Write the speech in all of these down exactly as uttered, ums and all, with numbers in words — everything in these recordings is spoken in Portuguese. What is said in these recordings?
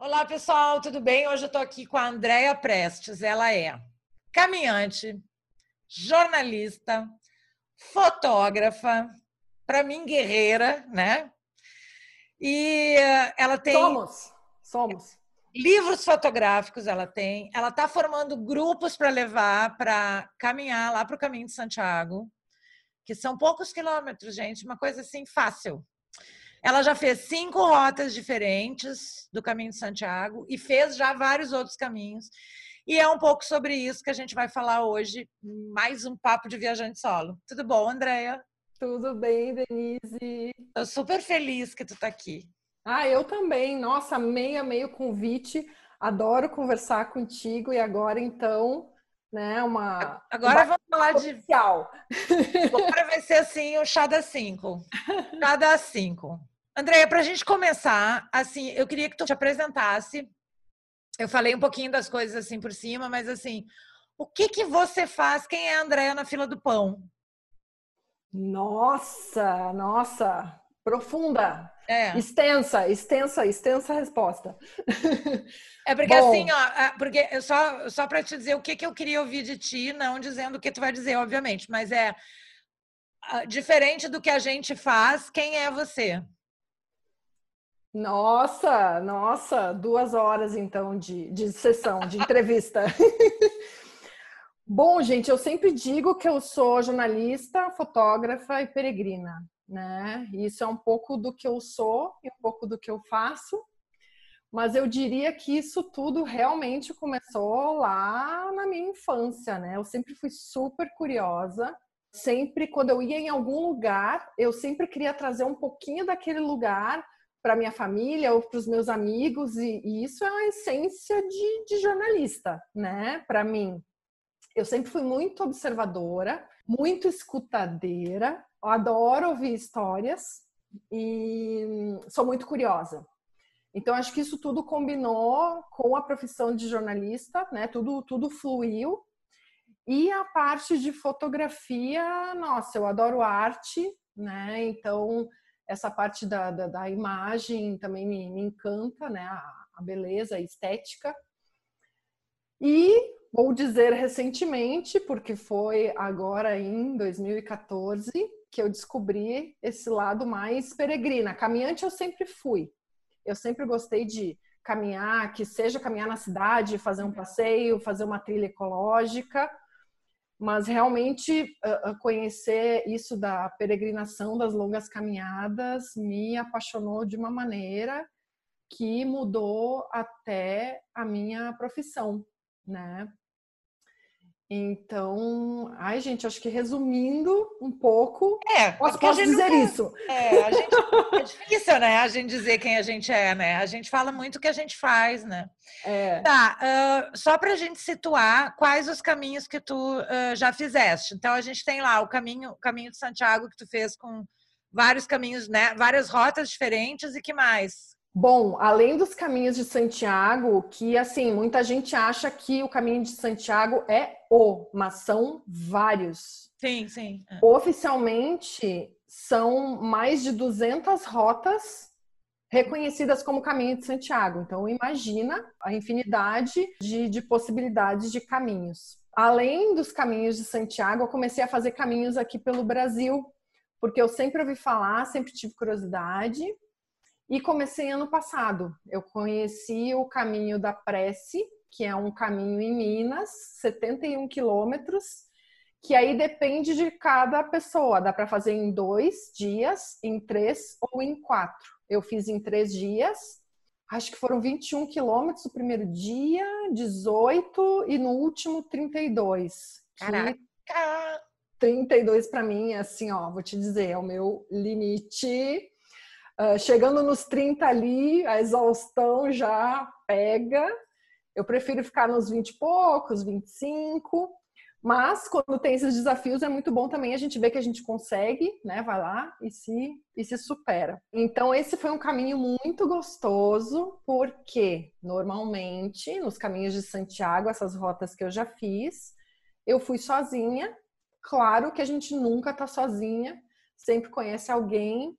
Olá, pessoal, tudo bem? Hoje eu estou aqui com a Andréia Prestes. Ela é caminhante, jornalista, fotógrafa, para mim guerreira, né? E uh, ela tem Somos, somos. livros fotográficos, ela tem. Ela está formando grupos para levar para caminhar lá para o Caminho de Santiago, que são poucos quilômetros, gente, uma coisa assim fácil. Ela já fez cinco rotas diferentes do Caminho de Santiago e fez já vários outros caminhos. E é um pouco sobre isso que a gente vai falar hoje, mais um papo de viajante solo. Tudo bom, Andréia? Tudo bem, Denise? Estou super feliz que tu está aqui. Ah, eu também. Nossa, amei, amei o convite. Adoro conversar contigo e agora, então, né, uma... Agora vamos falar de... Oficial. Agora vai ser assim, o chá das cinco. Chá das cinco. Andréia, para a gente começar, assim, eu queria que tu te apresentasse. Eu falei um pouquinho das coisas assim por cima, mas assim, o que que você faz? Quem é a Andréia na fila do pão? Nossa, nossa, profunda, É. extensa, extensa, extensa resposta. É porque Bom, assim, ó, porque só, só para te dizer o que, que eu queria ouvir de ti, não dizendo o que tu vai dizer, obviamente, mas é diferente do que a gente faz, quem é você? nossa, nossa, duas horas então de, de sessão, de entrevista. Bom, gente, eu sempre digo que eu sou jornalista, fotógrafa e peregrina, né? Isso é um pouco do que eu sou e um pouco do que eu faço, mas eu diria que isso tudo realmente começou lá na minha infância, né? Eu sempre fui super curiosa, sempre quando eu ia em algum lugar, eu sempre queria trazer um pouquinho daquele lugar para minha família ou para os meus amigos, e, e isso é a essência de, de jornalista, né? Para mim. Eu sempre fui muito observadora, muito escutadeira, adoro ouvir histórias e sou muito curiosa. Então, acho que isso tudo combinou com a profissão de jornalista, né? Tudo, tudo fluiu. E a parte de fotografia, nossa, eu adoro arte, né? Então, essa parte da, da, da imagem também me, me encanta, né? A, a beleza, a estética. E vou dizer recentemente, porque foi agora em dois mil e quatorze que eu descobri esse lado mais peregrina. Caminhante eu sempre fui. Eu sempre gostei de caminhar, que seja caminhar na cidade, fazer um passeio, fazer uma trilha ecológica, mas realmente conhecer isso da peregrinação, das longas caminhadas, me apaixonou de uma maneira que mudou até a minha profissão, né? Então, ai, gente, acho que resumindo um pouco, É, posso, porque a posso gente dizer nunca... isso. É, a gente... É difícil, né? A gente dizer quem a gente é, né? A gente fala muito o que a gente faz, né? É, Tá, uh, só para a gente situar quais os caminhos que tu uh, já fizeste. Então, a gente tem lá o caminho, o caminho de Santiago que tu fez com vários caminhos, né? Várias rotas diferentes e que mais? bom, além dos caminhos de Santiago, que assim, muita gente acha que o caminho de Santiago é o, mas são vários. Sim, sim. É. Oficialmente, são mais de duzentas rotas reconhecidas como Caminho de Santiago. Então, imagina a infinidade de, de possibilidades de caminhos. Além dos caminhos de Santiago, eu comecei a fazer caminhos aqui pelo Brasil, porque eu sempre ouvi falar, sempre tive curiosidade. E comecei ano passado. Eu conheci o Caminho da Prece, que é um caminho em Minas, setenta e um quilômetros, que aí depende de cada pessoa. Dá para fazer em dois dias, em três ou em quatro. Eu fiz em três dias, acho que foram vinte e um quilômetros o primeiro dia, dezoito e no último trinta e dois. Caraca! Que trinta e dois para mim, assim, ó, vou te dizer, é o meu limite. Uh, chegando nos trinta ali, a exaustão já pega. Eu prefiro ficar nos vinte e poucos, vinte e cinco. Mas quando tem esses desafios é muito bom também a gente ver que a gente consegue, né? Vai lá e se, e se supera. Então esse foi um caminho muito gostoso, porque normalmente nos caminhos de Santiago, essas rotas que eu já fiz, eu fui sozinha. Claro que a gente nunca tá sozinha, sempre conhece alguém.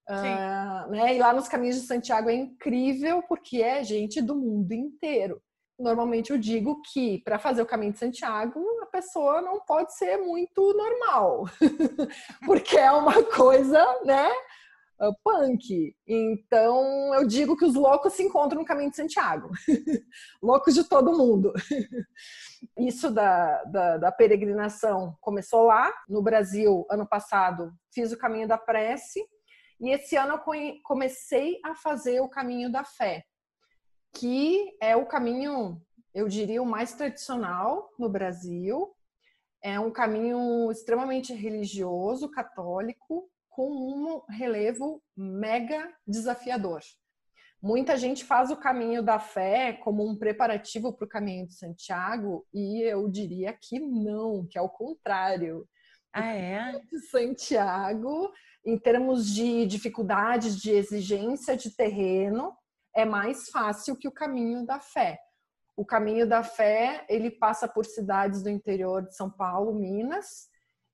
Uh, né? E lá nos Caminhos de Santiago é incrível porque é gente do mundo inteiro. Normalmente eu digo que para fazer o Caminho de Santiago a pessoa não pode ser muito normal, porque é uma coisa, né, punk. Então eu digo que os loucos se encontram no Caminho de Santiago, loucos de todo mundo. Isso da, da, da peregrinação começou lá no Brasil. Ano passado fiz o Caminho da Prece e esse ano eu comecei a fazer o Caminho da Fé, que é o caminho, eu diria, o mais tradicional no Brasil. É um caminho extremamente religioso, católico, com um relevo mega desafiador. Muita gente faz o Caminho da Fé como um preparativo para o Caminho de Santiago e eu diria que não, que é o contrário. Ah, é? O Caminho de Santiago, em termos de dificuldades, de exigência de terreno, é mais fácil que o Caminho da Fé. O Caminho da Fé, ele passa por cidades do interior de São Paulo, Minas,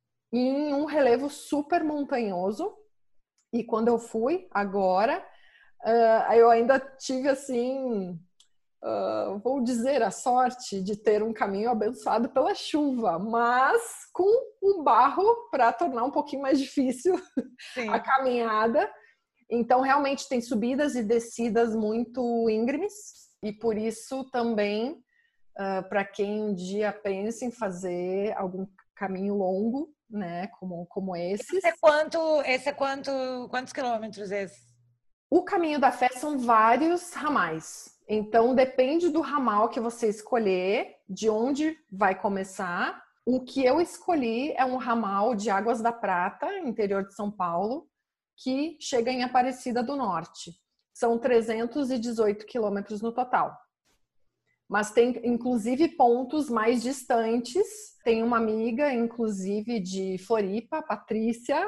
em um relevo super montanhoso. E quando eu fui, agora, uh, eu ainda tive, assim, uh, vou dizer, a sorte de ter um caminho abençoado pela chuva, mas com um barro para tornar um pouquinho mais difícil Sim. a caminhada. Então, realmente tem subidas e descidas muito íngremes e por isso também, uh, para quem um dia pensa em fazer algum caminho longo, né, como, como esses. Esse é quanto, esse é quanto, quantos quilômetros esse? O Caminho da Fé são vários ramais. Então, depende do ramal que você escolher, de onde vai começar. O que eu escolhi é um ramal de Águas da Prata, interior de São Paulo, que chega em Aparecida do Norte. São trezentos e dezoito quilômetros no total. Mas tem, inclusive, pontos mais distantes. Tem uma amiga, inclusive, de Floripa, Patrícia,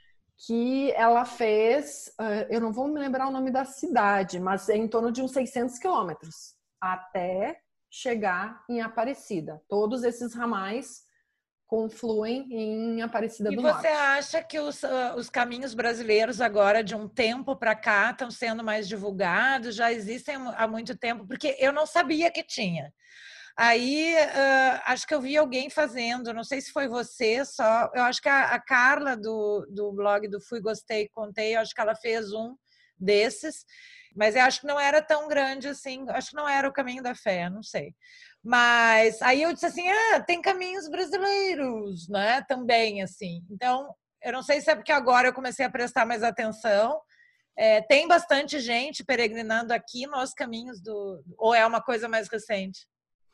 que ela fez, eu não vou me lembrar o nome da cidade, mas é em torno de uns seiscentos quilômetros, até chegar em Aparecida. Todos esses ramais confluem em Aparecida e do Norte. E você acha que os, uh, os caminhos brasileiros agora, de um tempo para cá, estão sendo mais divulgados? Já existem há muito tempo? Porque eu não sabia que tinha. Aí, uh, acho que eu vi alguém fazendo, não sei se foi você só, eu acho que a, a Carla do, do blog do Fui, Gostei, Contei, eu acho que ela fez um desses, mas eu acho que não era tão grande assim, acho que não era o Caminho da Fé, não sei. Mas aí eu disse assim, ah, tem caminhos brasileiros, né, também, assim. Então, eu não sei se é porque agora eu comecei a prestar mais atenção. É, tem bastante gente peregrinando aqui nos caminhos do... Ou é uma coisa mais recente?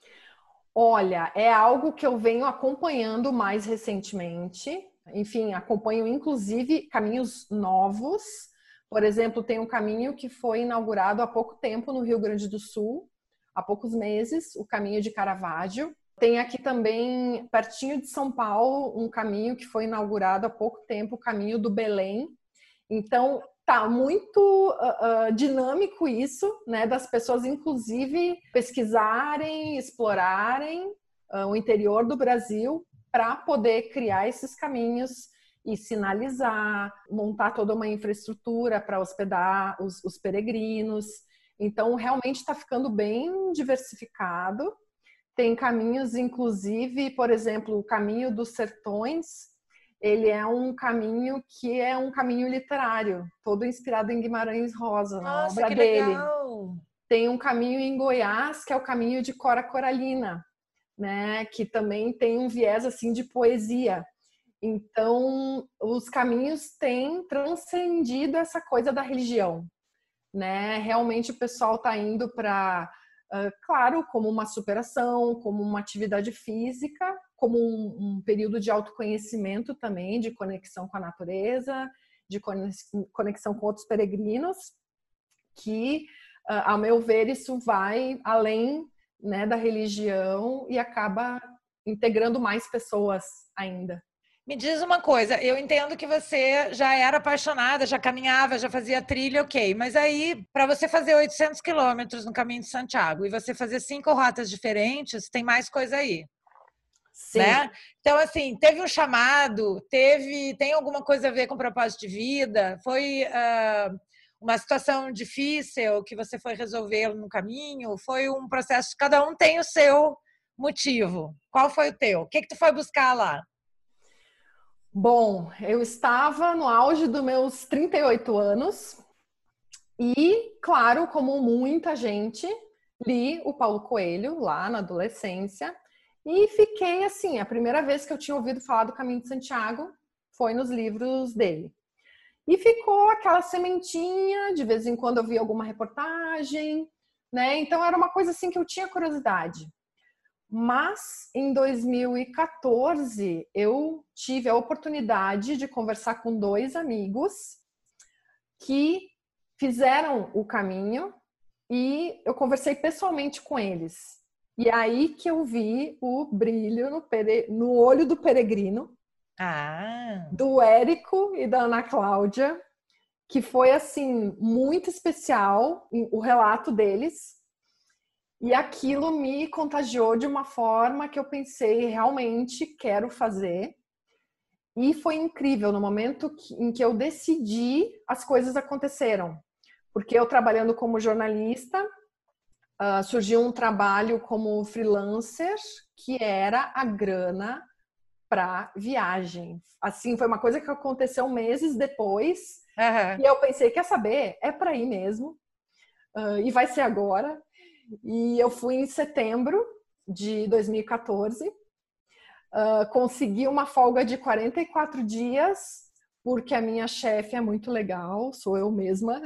Olha, é algo que eu venho acompanhando mais recentemente. Enfim, acompanho inclusive caminhos novos. Por exemplo, tem um caminho que foi inaugurado há pouco tempo no Rio Grande do Sul, há poucos meses, o Caminho de Caravaggio. Tem aqui também, pertinho de São Paulo, um caminho que foi inaugurado há pouco tempo, o Caminho do Belém. Então, tá muito uh, uh, dinâmico isso, né, das pessoas, inclusive, pesquisarem, explorarem uh, o interior do Brasil para poder criar esses caminhos e sinalizar, montar toda uma infraestrutura para hospedar os, os peregrinos. Então, realmente está ficando bem diversificado. Tem caminhos, inclusive, por exemplo, o Caminho dos Sertões, ele é um caminho que é um caminho literário, todo inspirado em Guimarães Rosa, na Nossa, obra que dele. Legal. Tem um caminho em Goiás, que é o Caminho de Cora Coralina, né, que também tem um viés assim de poesia. Então, os caminhos têm transcendido essa coisa da religião, né? Realmente o pessoal está indo para, uh, claro, como uma superação, como uma atividade física, como um, um período de autoconhecimento também, de conexão com a natureza, de conexão com outros peregrinos, que, uh, ao meu ver, isso vai além, né, da religião e acaba integrando mais pessoas ainda. Me diz uma coisa, eu entendo que você já era apaixonada, já caminhava, já fazia trilha, ok, mas aí, para você fazer oitocentos quilômetros no Caminho de Santiago e você fazer cinco rotas diferentes, tem mais coisa aí. Sim. Né? Então, assim, teve um chamado, teve, tem alguma coisa a ver com propósito de vida? Foi uh, uma situação difícil que você foi resolver no caminho? Foi um processo, cada um tem o seu motivo. Qual foi o teu? O que que tu foi buscar lá? Bom, eu estava no auge dos meus trinta e oito anos e, claro, como muita gente, li o Paulo Coelho lá na adolescência e fiquei assim, a primeira vez que eu tinha ouvido falar do Caminho de Santiago foi nos livros dele. E ficou aquela sementinha, de vez em quando eu via alguma reportagem, né? Então era uma coisa assim que eu tinha curiosidade. Mas em dois mil e quatorze eu tive a oportunidade de conversar com dois amigos que fizeram o caminho e eu conversei pessoalmente com eles. E aí que eu vi o brilho no, pere... no olho do peregrino, Ah. do Érico e da Ana Cláudia, que foi assim muito especial o relato deles. E aquilo me contagiou de uma forma que eu pensei, realmente quero fazer. E foi incrível, no momento em que eu decidi, as coisas aconteceram. Porque eu trabalhando como jornalista, uh, surgiu um trabalho como freelancer, que era a grana para viagem. Assim, foi uma coisa que aconteceu meses depois. Uhum. E eu pensei, quer saber? É para ir mesmo. Uh, e vai ser agora. E eu fui em setembro de dois mil e quatorze. Uh, consegui uma folga de quarenta e quatro dias, porque a minha chefe é muito legal, sou eu mesma.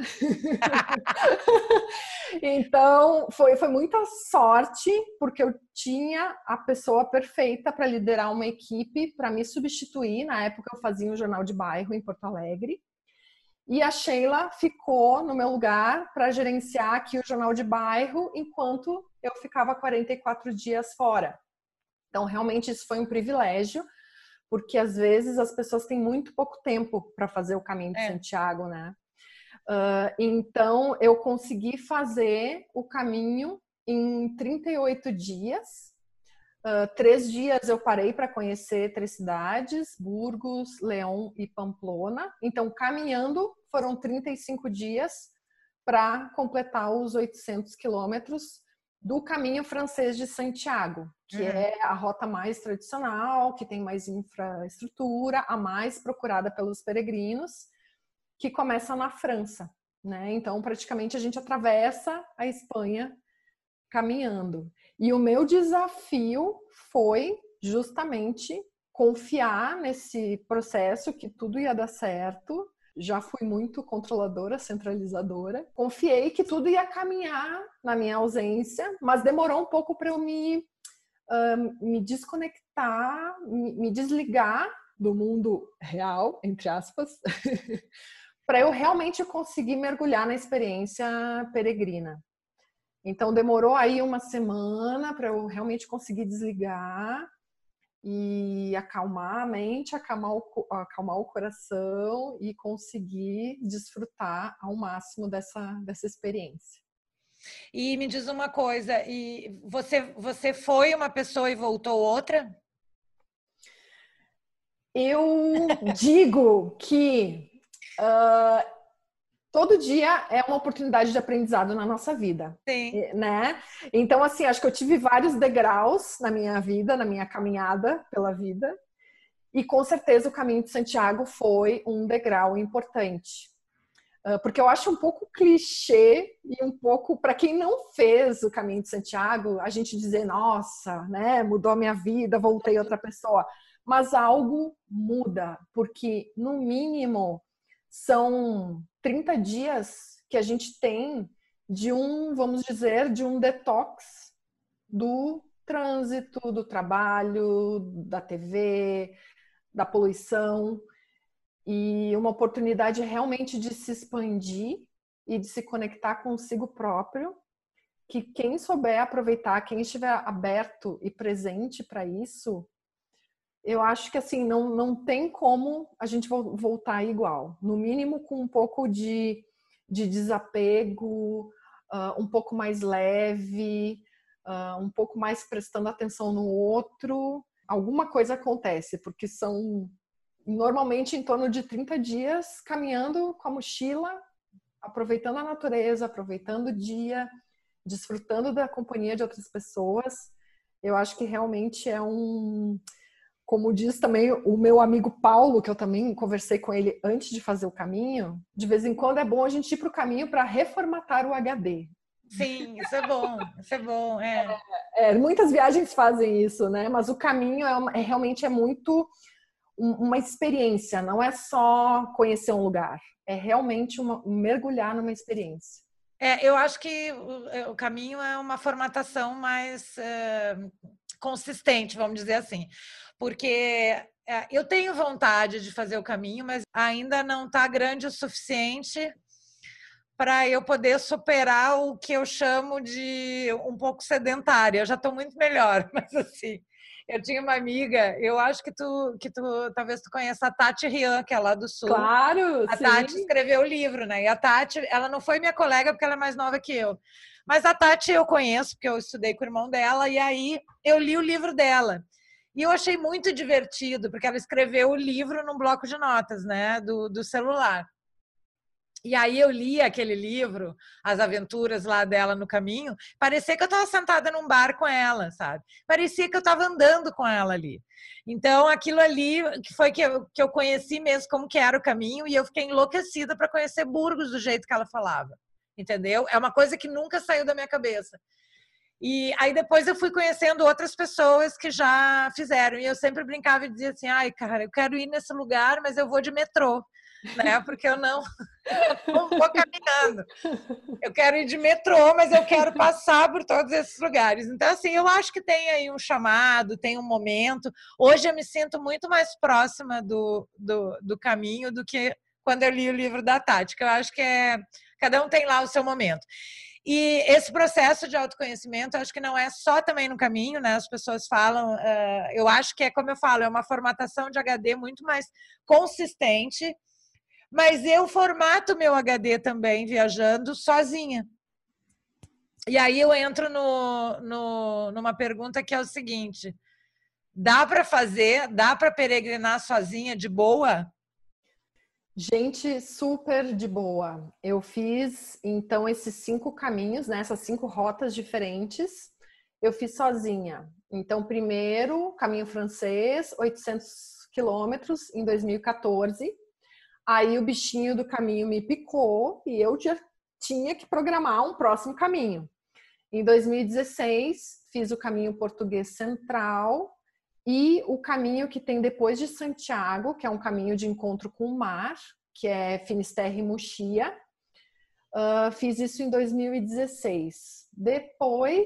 Então, foi, foi muita sorte, porque eu tinha a pessoa perfeita para liderar uma equipe, para me substituir. Na época, eu fazia um jornal de bairro em Porto Alegre. E a Sheila ficou no meu lugar para gerenciar aqui o jornal de bairro, enquanto eu ficava quarenta e quatro dias fora. Então, realmente, isso foi um privilégio, porque às vezes as pessoas têm muito pouco tempo para fazer o Caminho de é. Santiago, né? Uh, então, eu consegui fazer o caminho em trinta e oito dias. Uh, três dias eu parei para conhecer três cidades, Burgos, León e Pamplona. Então, caminhando, foram trinta e cinco dias para completar os oitocentos quilômetros do caminho francês de Santiago, que uhum. é a rota mais tradicional, que tem mais infraestrutura, a mais procurada pelos peregrinos, que começa na França, né? Então, praticamente, a gente atravessa a Espanha caminhando. E o meu desafio foi justamente confiar nesse processo, que tudo ia dar certo. Já fui muito controladora, centralizadora. Confiei que tudo ia caminhar na minha ausência, mas demorou um pouco para eu me, uh, me desconectar, me, me desligar do mundo real, entre aspas, para eu realmente conseguir mergulhar na experiência peregrina. Então, demorou aí uma semana para eu realmente conseguir desligar e acalmar a mente, acalmar o, acalmar o coração e conseguir desfrutar ao máximo dessa, dessa experiência. E me diz uma coisa, e você, você foi uma pessoa e voltou outra? Eu digo que uh, todo dia é uma oportunidade de aprendizado na nossa vida. Sim. Né? Então, assim, acho que eu tive vários degraus na minha vida, na minha caminhada pela vida. E com certeza o Caminho de Santiago foi um degrau importante. Porque eu acho um pouco clichê e um pouco, para quem não fez o Caminho de Santiago, a gente dizer, nossa, né, mudou a minha vida, voltei outra pessoa. Mas algo muda, porque no mínimo são trinta dias que a gente tem de um, vamos dizer, de um detox do trânsito, do trabalho, da T V, da poluição, e uma oportunidade realmente de se expandir e de se conectar consigo próprio, que quem souber aproveitar, quem estiver aberto e presente para isso, eu acho que assim, não, não tem como a gente voltar igual. No mínimo com um pouco de, de desapego, uh, um pouco mais leve, uh, um pouco mais prestando atenção no outro alguma coisa acontece, porque são normalmente em torno de trinta dias caminhando com a mochila, aproveitando a natureza, aproveitando o dia, desfrutando da companhia de outras pessoas. Eu acho que realmente é um... Como diz também o meu amigo Paulo, que eu também conversei com ele antes de fazer o caminho, de vez em quando é bom a gente ir para o caminho para reformatar o H D. Sim, isso é bom, isso é bom, é. É, é, muitas viagens fazem isso, né? Mas o caminho é, uma, é realmente é muito um, uma experiência, não é só conhecer um lugar, é realmente uma, mergulhar numa experiência. É, eu acho que o, o caminho é uma formatação mais é, consistente, vamos dizer assim, porque é, eu tenho vontade de fazer o caminho, mas ainda não está grande o suficiente para eu poder superar o que eu chamo de um pouco sedentária. Eu já estou muito melhor, mas assim, eu tinha uma amiga, eu acho que tu, que tu talvez tu conheça a Tati Rian, que é lá do Sul. Claro, a sim. Tati escreveu o livro, né? E a Tati, ela não foi minha colega porque ela é mais nova que eu. Mas a Tati eu conheço, porque eu estudei com o irmão dela, e aí eu li o livro dela. E eu achei muito divertido, porque ela escreveu o livro num bloco de notas, né? Do, do celular. E aí eu li aquele livro, as aventuras lá dela no caminho, parecia que eu estava sentada num bar com ela, sabe? Parecia que eu estava andando com ela ali. Então, aquilo ali que foi que eu, que eu conheci mesmo como que era o caminho, e eu fiquei enlouquecida para conhecer Burgos do jeito que ela falava, entendeu? É uma coisa que nunca saiu da minha cabeça. E aí depois eu fui conhecendo outras pessoas que já fizeram, e eu sempre brincava e dizia assim, ai, cara, eu quero ir nesse lugar, mas eu vou de metrô, né? Porque eu não, eu não vou caminhando. Eu quero ir de metrô, mas eu quero passar por todos esses lugares. Então, assim, eu acho que tem aí um chamado, tem um momento. Hoje eu me sinto muito mais próxima do, do, do caminho do que quando eu li o livro da Tati, que eu acho que é... Cada um tem lá o seu momento. E esse processo de autoconhecimento, eu acho que não é só também no caminho, né? As pessoas falam, uh, eu acho que é como eu falo, é uma formatação de H D muito mais consistente, mas eu formato meu H D também viajando sozinha. E aí eu entro no, no, numa pergunta que é o seguinte: dá para fazer, dá para peregrinar sozinha de boa? Gente, super de boa. Eu fiz, então, esses cinco caminhos, né? Essas cinco rotas diferentes. Eu fiz sozinha. Então, primeiro, caminho francês, oitocentos quilômetros, em dois mil e quatorze. Aí o bichinho do caminho me picou e eu já tinha que programar um próximo caminho. Em dois mil e dezesseis, fiz o caminho português central e o caminho que tem depois de Santiago, que é um caminho de encontro com o mar, que é Finisterre e Muxia. Uh, fiz isso em dois mil e dezesseis. Depois,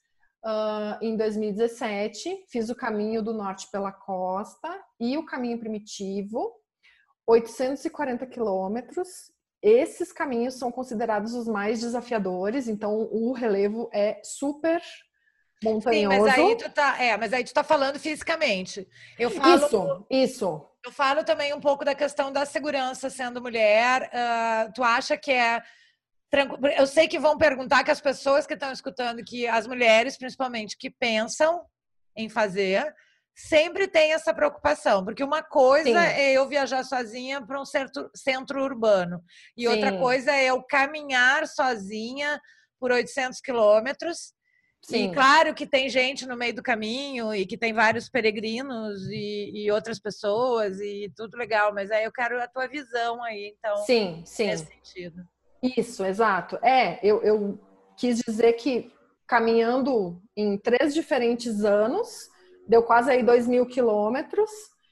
uh, em dois mil e dezessete, fiz o caminho do norte pela costa e o caminho primitivo, oitocentos e quarenta quilômetros. Esses caminhos são considerados os mais desafiadores, então o relevo é super montanhoso. Sim, mas aí tu tá, é, mas aí tu tá falando fisicamente. Eu falo, isso, isso. Eu falo também um pouco da questão da segurança sendo mulher. Uh, tu acha que é tranquilo? Eu sei que vão perguntar, que as pessoas que estão escutando, que as mulheres, principalmente, que pensam em fazer, sempre tem essa preocupação, porque uma coisa Sim. é eu viajar sozinha para um centro, centro urbano, e Sim. outra coisa é eu caminhar sozinha por oitocentos quilômetros. Sim. E claro que tem gente no meio do caminho e que tem vários peregrinos e, e outras pessoas e tudo legal, mas aí eu quero a tua visão aí, então, sim, sim. nesse sentido. Isso, exato. É, eu, eu quis dizer que caminhando em três diferentes anos, deu quase aí dois mil quilômetros,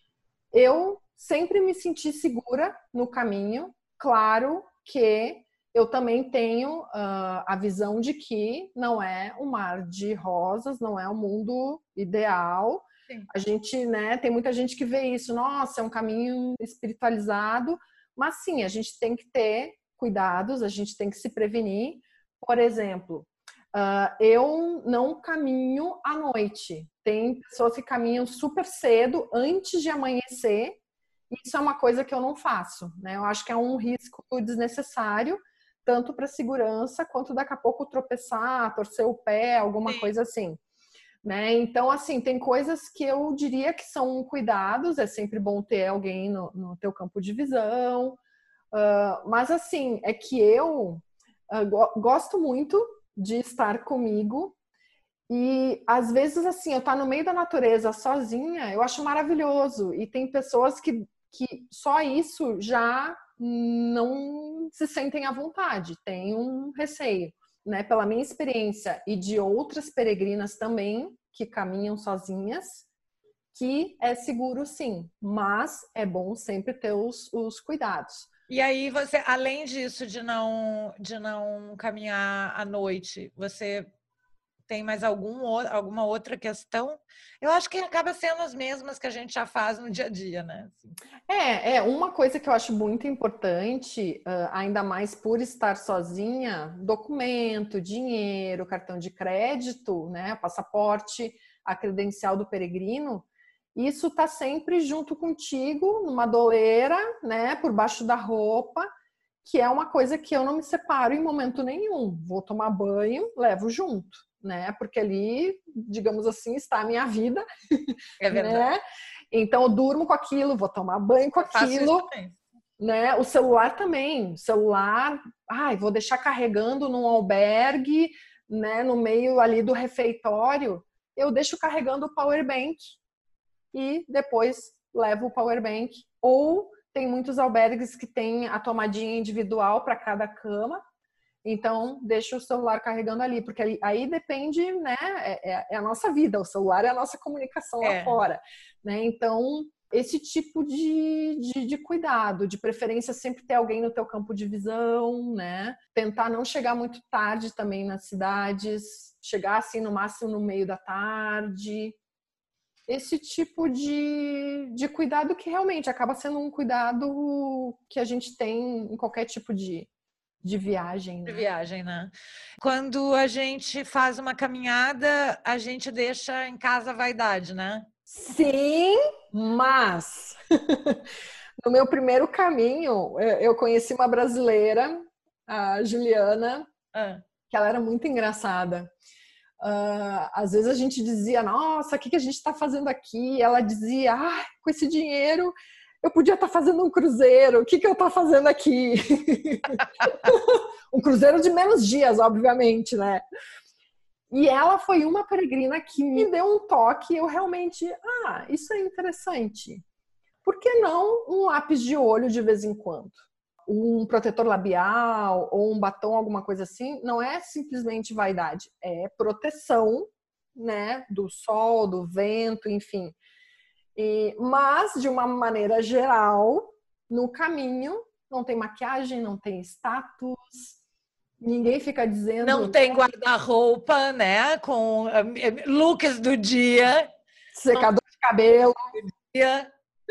eu sempre me senti segura no caminho. Claro que eu também tenho uh, a visão de que não é um mar de rosas, não é um mundo ideal. Sim. A gente, né, tem muita gente que vê isso, nossa, é um caminho espiritualizado, mas sim, a gente tem que ter cuidados, a gente tem que se prevenir. Por exemplo, uh, eu não caminho à noite. Tem pessoas que caminham super cedo, antes de amanhecer. Isso é uma coisa que eu não faço, né? Eu acho que é um risco desnecessário, tanto para segurança quanto daqui a pouco tropeçar, torcer o pé, alguma Sim. coisa assim. né? Então, assim, tem coisas que eu diria que são cuidados, é sempre bom ter alguém no, no teu campo de visão, uh, mas, assim, é que eu uh, go- gosto muito de estar comigo e, às vezes, assim, eu estar no meio da natureza sozinha, eu acho maravilhoso. E tem pessoas que, que só isso já não se sentem à vontade, tem um receio, né? Pela minha experiência e de outras peregrinas também que caminham sozinhas, que é seguro sim, mas é bom sempre ter os, os cuidados. E aí você, além disso de não de não caminhar à noite, você tem mais algum, ou- alguma outra questão? Eu acho que acaba sendo as mesmas que a gente já faz no dia a dia, né? Assim. É, é uma coisa que eu acho muito importante, uh, ainda mais por estar sozinha, documento, dinheiro, cartão de crédito, né, passaporte, a credencial do peregrino, isso tá sempre junto contigo, numa doleira, né, por baixo da roupa, que é uma coisa que eu não me separo em momento nenhum. Vou tomar banho, levo junto, né, porque ali, digamos assim, está a minha vida, É verdade. né? Então eu durmo com aquilo, vou tomar banho com Eu faço isso aquilo, também. né? O celular também, o celular, ai, vou deixar carregando num albergue, né, no meio ali do refeitório, eu deixo carregando o power bank e depois levo o power bank. Ou tem muitos albergues que têm a tomadinha individual para cada cama. Então, deixa o celular carregando ali, porque aí, aí depende, né? É, é, a nossa vida, o celular é a nossa comunicação lá É. fora, né? Então, esse tipo de, de, de cuidado, de preferência sempre ter alguém no teu campo de visão, né? Tentar não chegar muito tarde também nas cidades, chegar assim no máximo no meio da tarde. Esse tipo de, de cuidado que realmente acaba sendo um cuidado que a gente tem em qualquer tipo de de viagem, né? De viagem, né? Quando a gente faz uma caminhada, a gente deixa em casa a vaidade, né? Sim, mas no meu primeiro caminho, eu conheci uma brasileira, a Juliana, Ah. que ela era muito engraçada. Uh, às vezes a gente dizia, nossa, o que, que a gente está fazendo aqui? Ela dizia, ah, com esse dinheiro eu podia estar tá fazendo um cruzeiro, o que, que eu estou fazendo aqui? Um cruzeiro de menos dias, obviamente, né? E ela foi uma peregrina que me deu um toque, eu realmente, ah, isso é interessante. Por que não um lápis de olho de vez em quando? Um protetor labial ou um batom, alguma coisa assim, não é simplesmente vaidade, é proteção, né, do sol, do vento, enfim. E, mas, de uma maneira geral, no caminho, não tem maquiagem, não tem status, ninguém fica dizendo... Não tem guarda-roupa, né? Com looks do dia. Secador de cabelo. Do dia.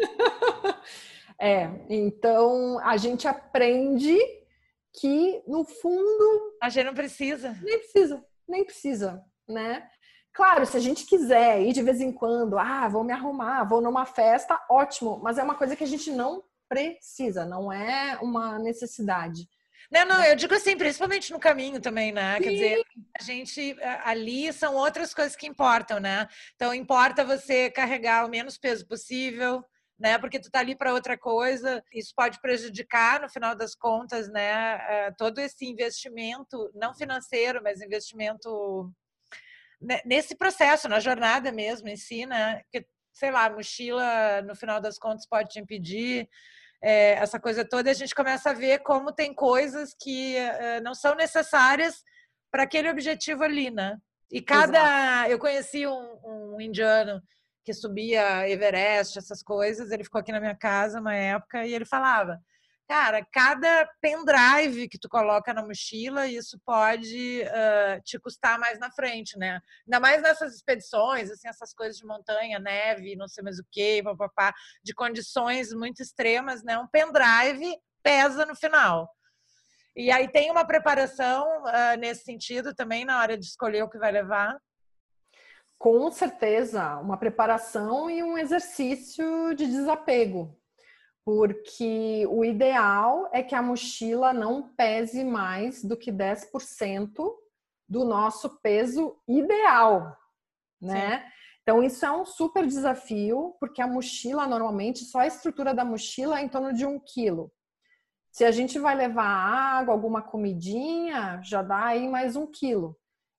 É, então a gente aprende que, no fundo... A gente não precisa. Nem precisa, nem precisa, né? Claro, se a gente quiser ir de vez em quando, ah, vou me arrumar, vou numa festa, ótimo, mas é uma coisa que a gente não precisa, não é uma necessidade. Não, não, eu digo assim, principalmente no caminho também, né? Sim. Quer dizer, a gente ali são outras coisas que importam, né? Então importa você carregar o menos peso possível, né? Porque tu tá ali para outra coisa, isso pode prejudicar no final das contas, né? Todo esse investimento, não financeiro, mas investimento nesse processo, na jornada mesmo em si, né? Porque, sei lá, a mochila no final das contas pode te impedir. É, essa coisa toda, a gente começa a ver como tem coisas que é, não são necessárias para aquele objetivo ali, né? E cada... Exato. Eu conheci um, um indiano que subia Everest, essas coisas, ele ficou aqui na minha casa uma época e ele falava, cara, cada pendrive que tu coloca na mochila, isso pode uh, te custar mais na frente, né? Ainda mais nessas expedições, assim, essas coisas de montanha, neve, não sei mais o quê, papapá, de condições muito extremas, né? Um pendrive pesa no final. E aí tem uma preparação uh, nesse sentido também, na hora de escolher o que vai levar? Com certeza, uma preparação e um exercício de desapego. Porque o ideal é que a mochila não pese mais do que dez por cento do nosso peso ideal, né? Sim. Então, isso é um super desafio, porque a mochila, normalmente, só a estrutura da mochila é em torno de um quilo. Se a gente vai levar água, alguma comidinha, já dá aí mais um quilo.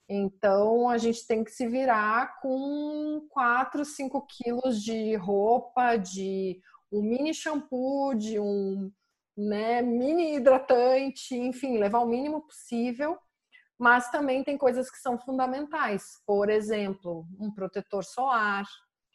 Então, a gente tem que se virar com quatro, cinco quilos de roupa, de um mini shampoo, de um, né, mini hidratante, enfim, levar o mínimo possível. Mas também tem coisas que são fundamentais. Por exemplo, um protetor solar,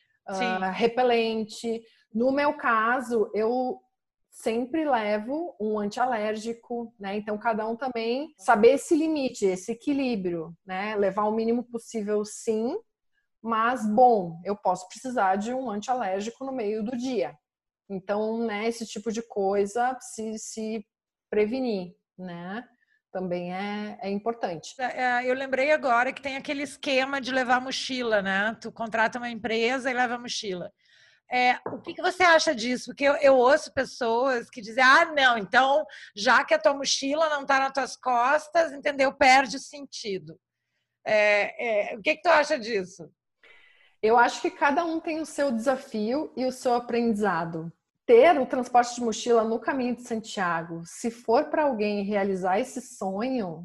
uh, repelente. No meu caso, eu sempre levo um antialérgico, né? Então, cada um também saber esse limite, esse equilíbrio, né? Levar o mínimo possível, sim, mas, bom, eu posso precisar de um antialérgico no meio do dia. Então, né, esse tipo de coisa, se, se prevenir, né? Também é, é importante. Eu lembrei agora que tem aquele esquema de levar mochila, né? Tu contrata uma empresa e leva mochila. É, o que, que você acha disso? Porque eu, eu ouço pessoas que dizem, ah, não, então, já que a tua mochila não está nas tuas costas, entendeu? Perde o sentido. É, é, o que, que tu acha disso? Eu acho que cada um tem o seu desafio e o seu aprendizado. Ter o transporte de mochila no caminho de Santiago, se for para alguém realizar esse sonho,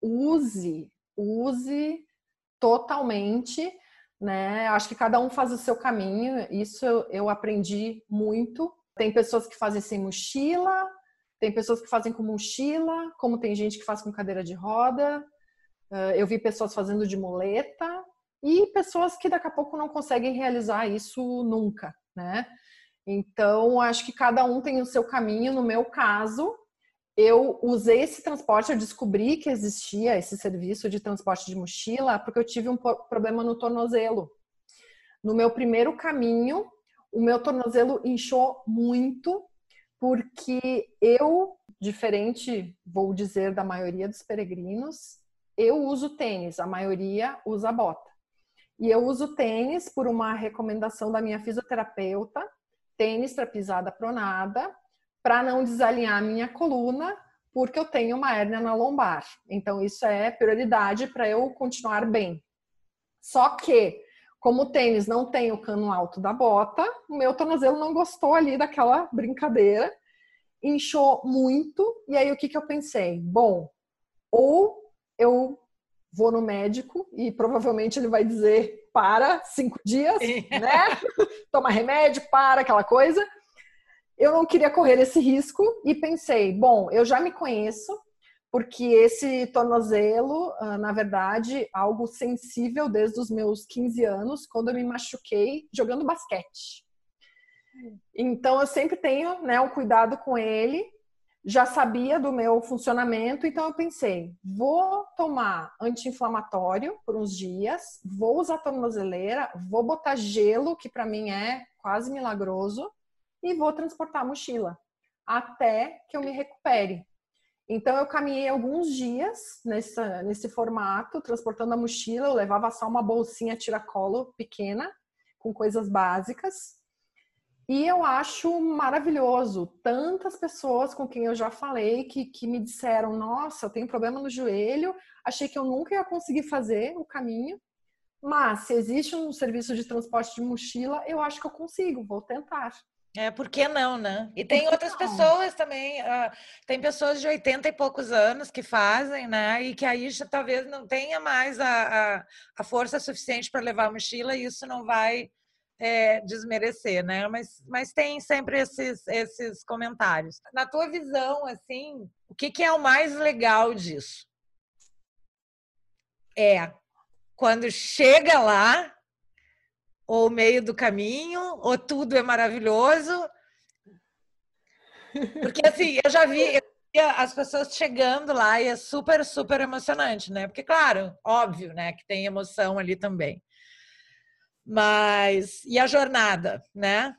use, use totalmente, né? Acho que cada um faz o seu caminho, isso eu, eu aprendi muito. Tem pessoas que fazem sem mochila, tem pessoas que fazem com mochila, como tem gente que faz com cadeira de roda. Eu vi pessoas fazendo de muleta e pessoas que daqui a pouco não conseguem realizar isso nunca, né? Então, acho que cada um tem o seu caminho. No meu caso, eu usei esse transporte, eu descobri que existia esse serviço de transporte de mochila porque eu tive um problema no tornozelo. No meu primeiro caminho, o meu tornozelo inchou muito porque eu, diferente, vou dizer, da maioria dos peregrinos, eu uso tênis, a maioria usa bota. E eu uso tênis por uma recomendação da minha fisioterapeuta, tênis para pisada pronada, para não desalinhar a minha coluna, porque eu tenho uma hérnia na lombar. Então, isso é prioridade para eu continuar bem. Só que, como o tênis não tem o cano alto da bota, o meu tornozelo não gostou ali daquela brincadeira, inchou muito, e aí o que, que eu pensei? Bom, ou eu vou no médico e provavelmente ele vai dizer para cinco dias, né? Toma remédio, para, aquela coisa. Eu não queria correr esse risco e pensei, bom, eu já me conheço, porque esse tornozelo, na verdade, algo sensível desde os meus quinze anos, quando eu me machuquei jogando basquete. Então, eu sempre tenho, né, um cuidado com ele, já sabia do meu funcionamento, então eu pensei, vou tomar anti-inflamatório por uns dias, vou usar tornozeleira, vou botar gelo, que para mim é quase milagroso, e vou transportar a mochila até que eu me recupere. Então eu caminhei alguns dias nessa, nesse formato, transportando a mochila, eu levava só uma bolsinha tiracolo pequena, com coisas básicas. E eu acho maravilhoso. Tantas pessoas com quem eu já falei que, que me disseram, nossa, eu tenho problema no joelho, achei que eu nunca ia conseguir fazer o caminho, mas se existe um serviço de transporte de mochila, eu acho que eu consigo, vou tentar. É, por que não, né? E tem outras não? pessoas também, uh, tem pessoas de oitenta e poucos anos que fazem, né? E que aí já, talvez não tenha mais a, a, a força suficiente para levar a mochila e isso não vai é, desmerecer, né? Mas, mas tem sempre esses, esses comentários. Na tua visão, assim, o que, que é o mais legal disso? É quando chega lá, ou meio do caminho, ou tudo é maravilhoso. Porque, assim, eu já vi, eu vi as pessoas chegando lá e é super, super emocionante, né? Porque, claro, óbvio, né, que tem emoção ali também. Mas, e a jornada, né?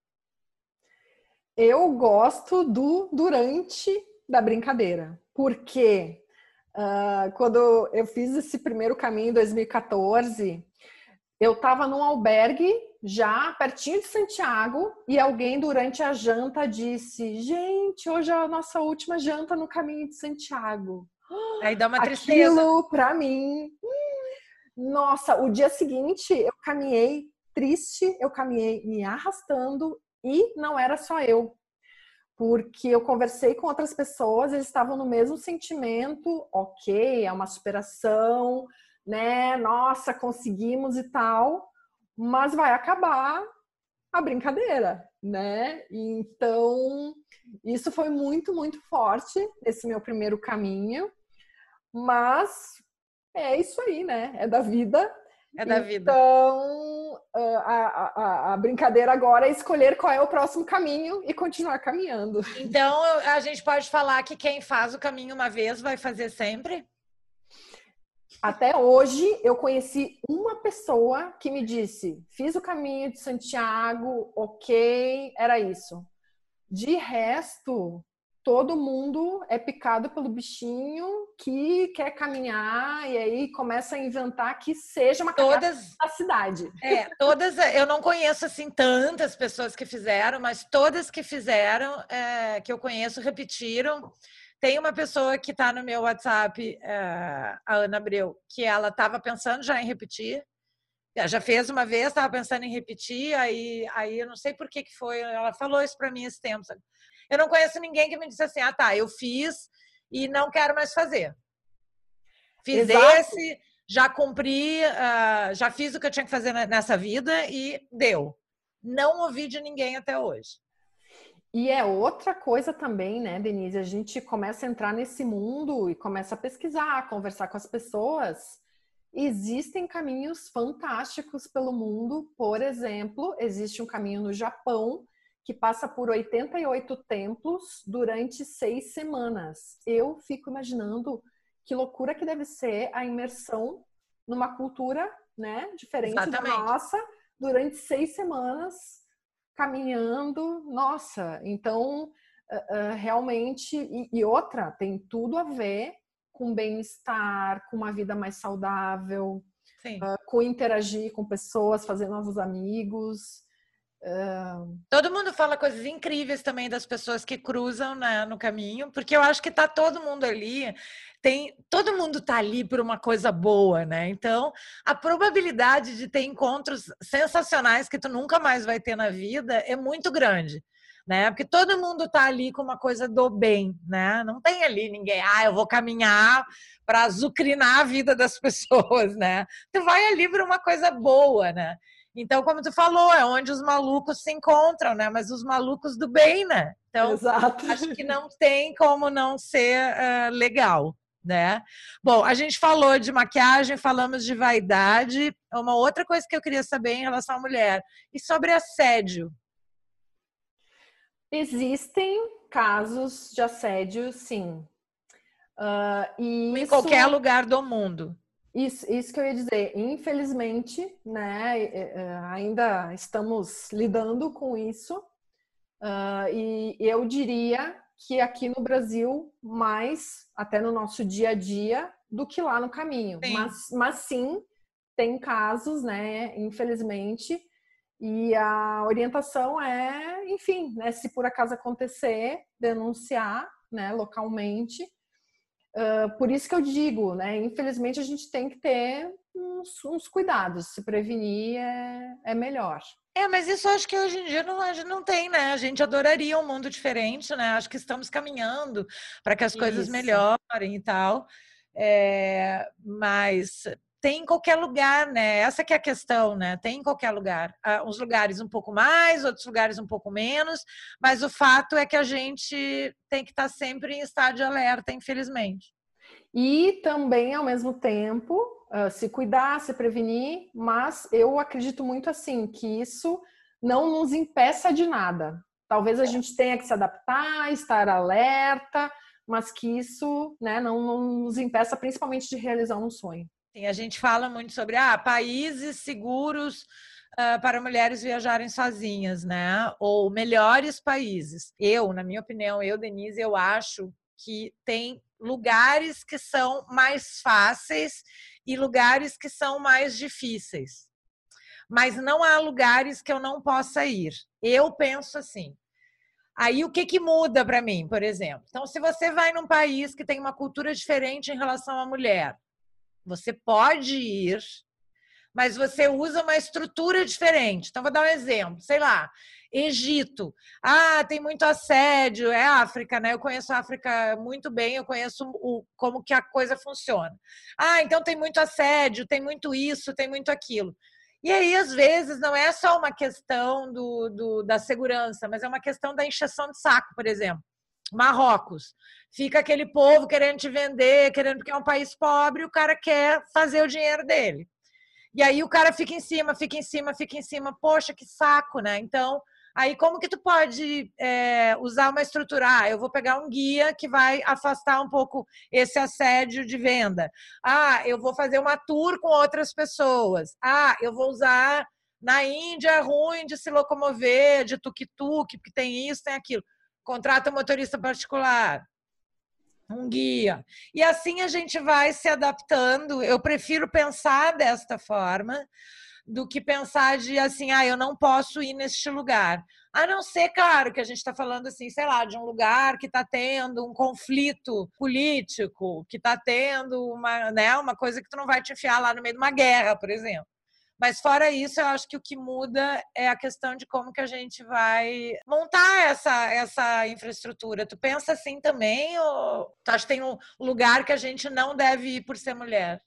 Eu gosto do durante da brincadeira, porque uh, quando eu fiz esse primeiro caminho em dois mil e quatorze, eu estava num albergue já pertinho de Santiago e alguém durante a janta disse: gente, hoje é a nossa última janta no caminho de Santiago. Aí dá uma tristeza. Aquilo para mim Nossa, o dia seguinte eu caminhei triste, eu caminhei me arrastando e não era só eu. Porque eu conversei com outras pessoas, eles estavam no mesmo sentimento, ok, é uma superação, né? Nossa, conseguimos e tal, mas vai acabar a brincadeira, né? Então, isso foi muito, muito forte nesse meu primeiro caminho, mas é isso aí, né? É da vida. É da vida. Então, a, a, a brincadeira agora é escolher qual é o próximo caminho e continuar caminhando. Então, a gente pode falar que quem faz o caminho uma vez vai fazer sempre? Até hoje, eu conheci uma pessoa que me disse: fiz o caminho de Santiago, ok, era isso. De resto, todo mundo é picado pelo bichinho que quer caminhar e aí começa a inventar que seja uma caminhada Todas, da cidade. é, todas, eu não conheço assim tantas pessoas que fizeram, mas todas que fizeram, é, que eu conheço, repetiram. Tem uma pessoa que está no meu WhatsApp, é, a Ana Abreu, que ela estava pensando já em repetir. Já fez uma vez, estava pensando em repetir, aí, aí eu não sei por que, que foi. Ela falou isso para mim esse tempo. Sabe? Eu não conheço ninguém que me disse assim: ah, tá, eu fiz e não quero mais fazer. Fiz Exato. esse, já cumpri, uh, já fiz o que eu tinha que fazer nessa vida e deu. Não ouvi de ninguém até hoje. E é outra coisa também, né, Denise? A gente começa a entrar nesse mundo e começa a pesquisar, conversar com as pessoas. Existem caminhos fantásticos pelo mundo. Por exemplo, existe um caminho no Japão que passa por oitenta e oito templos durante seis semanas. Eu fico imaginando que loucura que deve ser a imersão numa cultura, né, diferente Exatamente. da nossa durante seis semanas caminhando. Nossa, então uh, uh, realmente e, e outra tem tudo a ver com bem-estar, com uma vida mais saudável, uh, com interagir com pessoas, fazer novos amigos. Uh... Todo mundo fala coisas incríveis também das pessoas que cruzam, né, no caminho, porque eu acho que tá todo mundo ali, tem, todo mundo tá ali por uma coisa boa, né? Então, a probabilidade de ter encontros sensacionais que tu nunca mais vai ter na vida é muito grande. Né? Porque todo mundo tá ali com uma coisa do bem, né? Não tem ali ninguém, ah, eu vou caminhar para azucrinar a vida das pessoas, né? Tu vai ali por uma coisa boa, né? Então, como tu falou, é onde os malucos se encontram, né? Mas os malucos do bem, né? Então, Exato. Acho que não tem como não ser uh, legal, né? Bom, a gente falou de maquiagem, falamos de vaidade. Uma outra coisa que eu queria saber em relação à mulher, e sobre assédio. Existem casos de assédio, sim. Uh, e em isso, qualquer lugar do mundo. Isso, isso que eu ia dizer. Infelizmente, né, ainda estamos lidando com isso. Uh, e eu diria que aqui no Brasil, mais até no nosso dia a dia, do que lá no caminho. Sim. Mas, mas sim, tem casos, né, infelizmente. E a orientação é, enfim, né, se por acaso acontecer, denunciar, né, localmente. Uh, por isso que eu digo, né, infelizmente a gente tem que ter uns, uns cuidados, se prevenir é, é melhor. É, mas isso acho que hoje em dia não, a gente não tem, né? A gente adoraria um mundo diferente, né? Acho que estamos caminhando para que as coisas isso. melhorem e tal. É, mas tem em qualquer lugar, né? Essa que é a questão, né? Tem em qualquer lugar. Uh, uns lugares um pouco mais, outros lugares um pouco menos, mas o fato é que a gente tem que estar sempre em estado de alerta, infelizmente. E também, ao mesmo tempo, uh, se cuidar, se prevenir, mas eu acredito muito assim, que isso não nos impeça de nada. Talvez a gente tenha que se adaptar, estar alerta, mas que isso, né, não, não nos impeça principalmente de realizar um sonho. Sim, a gente fala muito sobre ah, países seguros uh, para mulheres viajarem sozinhas, né? Ou melhores países. Eu, na minha opinião, eu, Denise, eu acho que tem lugares que são mais fáceis e lugares que são mais difíceis. Mas não há lugares que eu não possa ir. Eu penso assim. Aí o que, que muda para mim, por exemplo? Então, se você vai num país que tem uma cultura diferente em relação à mulher, Você pode ir, mas você usa uma estrutura diferente. Então, vou dar um exemplo. Sei lá, Egito. Ah, tem muito assédio. É África, né? Eu conheço a África muito bem. Eu conheço o, como que a coisa funciona. Ah, então tem muito assédio, tem muito isso, tem muito aquilo. E aí, às vezes, não é só uma questão do, do, da segurança, mas é uma questão da encheção de saco, por exemplo. Marrocos. Fica aquele povo querendo te vender, querendo, porque é um país pobre, o cara quer fazer o dinheiro dele. E aí o cara fica em cima, fica em cima, fica em cima. Poxa, que saco, né? Então, aí como que tu pode é, usar uma estrutura? Ah, eu vou pegar um guia que vai afastar um pouco esse assédio de venda. Ah, eu vou fazer uma tour com outras pessoas. Ah, eu vou usar... Na Índia é ruim de se locomover, de tuk-tuk, porque tem isso, tem aquilo. Contrata um motorista particular, um guia. E assim a gente vai se adaptando. Eu prefiro pensar desta forma do que pensar de assim, ah, eu não posso ir neste lugar. A não ser, claro, que a gente está falando assim, sei lá, de um lugar que está tendo um conflito político, que está tendo uma, né, uma coisa que tu não vai te enfiar lá no meio de uma guerra, por exemplo. Mas fora isso, eu acho que o que muda é a questão de como que a gente vai montar essa, essa infraestrutura. Tu pensa assim também ou tu acha que tem um lugar que a gente não deve ir por ser mulher?